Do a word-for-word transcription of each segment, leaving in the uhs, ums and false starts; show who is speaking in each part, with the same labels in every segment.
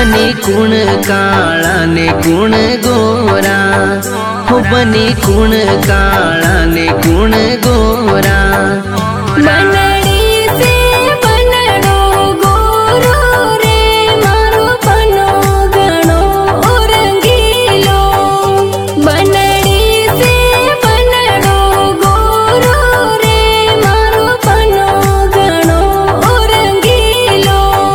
Speaker 1: बनी कुण काला ने कुण गोरा, हो बनी कुण काला ने कुण गोरा।
Speaker 2: बनड़ी से बनड़ो गोरो रे मारो पनो गणो रंगीलो। बनड़ी से बनड़ो गोरो रे मारो पनो गणो रंगीलो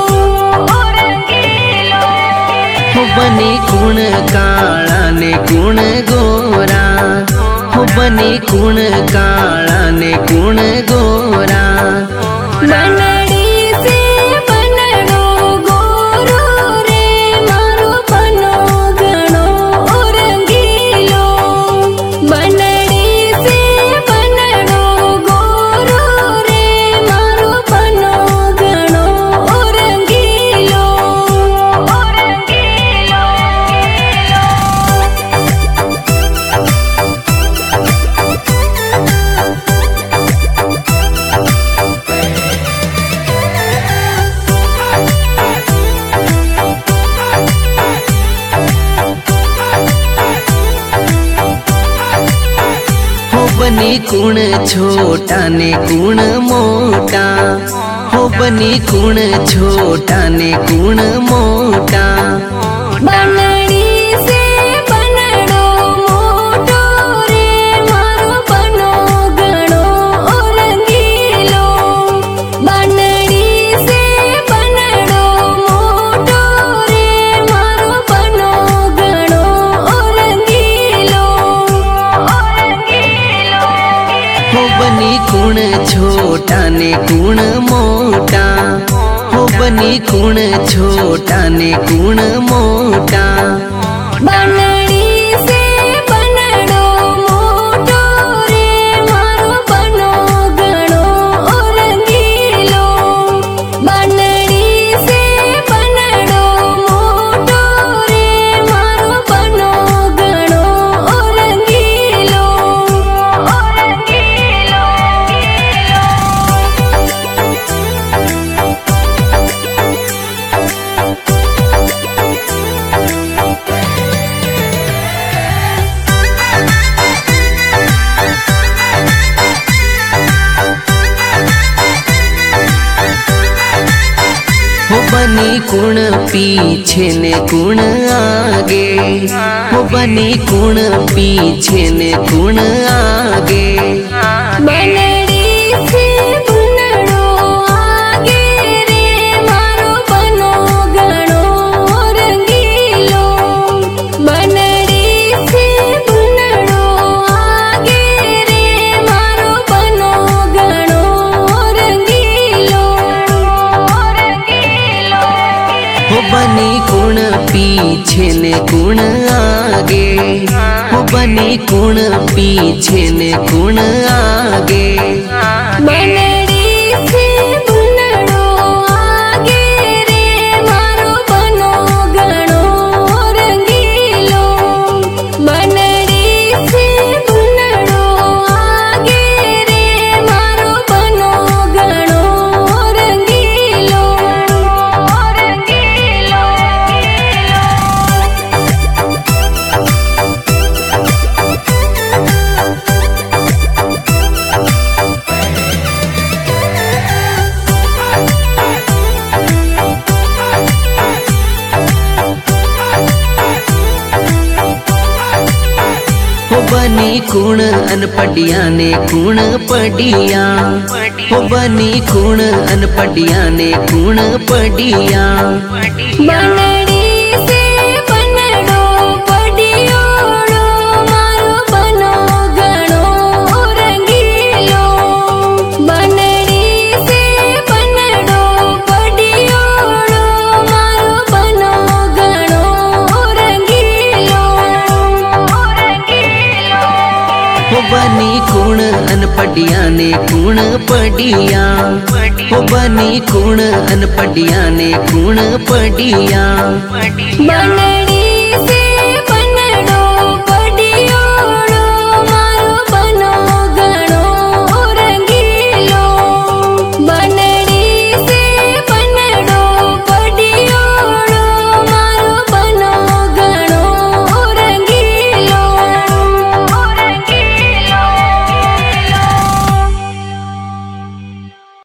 Speaker 2: रंगीलो।
Speaker 1: हो बनी कुण काला ने कुण गोरा, हो बनी कुण काला ने कुण गोरा।
Speaker 2: बनड़ी से बनड़ो गोरो रे मारो पनो गणो रंगीलो। बनड़ी से बनड़ो गोरो रे मारो पनो गणो रंगीलो रंगीलो।
Speaker 1: हो बनी कुण छोटा ने कुण मोटा, हो बनी कुण छोटा ने कुण मोटा।
Speaker 2: बनड़ी से बनड़ो मोटो रे मारो पनो गणो रंगीलो। बनड़ी से बनड़ो मोटो रे मारो पनो गणो रंगीलो रंगीलो।
Speaker 1: हो बनी कुण छोटा ने कुण मोटा, हो बनी कुण छोटा ने कुण मोटा।
Speaker 2: बनड़ी से बनड़ो मोटो रे मारो पनो गणो रंगीलो। बनड़ी से बनड़ो मोटो रे मारो पनो गणो रंगीलो रंगीलो।
Speaker 1: हो बनी कुण पीछे ने कुण आगे, हो बनी कुण पीछे ने कुण आगे।
Speaker 2: बनड़ी से बनड़ो आगे रे मारो पनो गणो रंगीलो। बनड़ी से बनड़ो आगे रे मारो पनो गणो रंगीलो रंगीलो।
Speaker 1: हो बनी कुण पीछे ने कुण आगे, हो बनी कुण पीछे ने कुण आगे।
Speaker 2: बनड़ी से बनड़ो आगे रे मारो पनो गणो रंगीलो। बनड़ी से बनड़ो आगे रे मारो पनो गणो रंगीलो रंगीलो।
Speaker 1: हो बनी कुण अनपढ़िया ने कुण पढ़िया, हो बनी कुण अनपढ़िया ने कुण पढ़िया।
Speaker 2: बनड़ी से बनड़ो पढ़ियोड़ो मारो पनो गणो रंगीलो। बनड़ी से बनड़ो पढ़ियोड़ो मारो पनो गणो रंगीलो रंगीलो।
Speaker 1: हो बनी कुण अनपढ़िया ने कुण पढ़िया, हो बनी कुण अनपढ़िया ने कुण पढ़िया।
Speaker 2: बनड़ी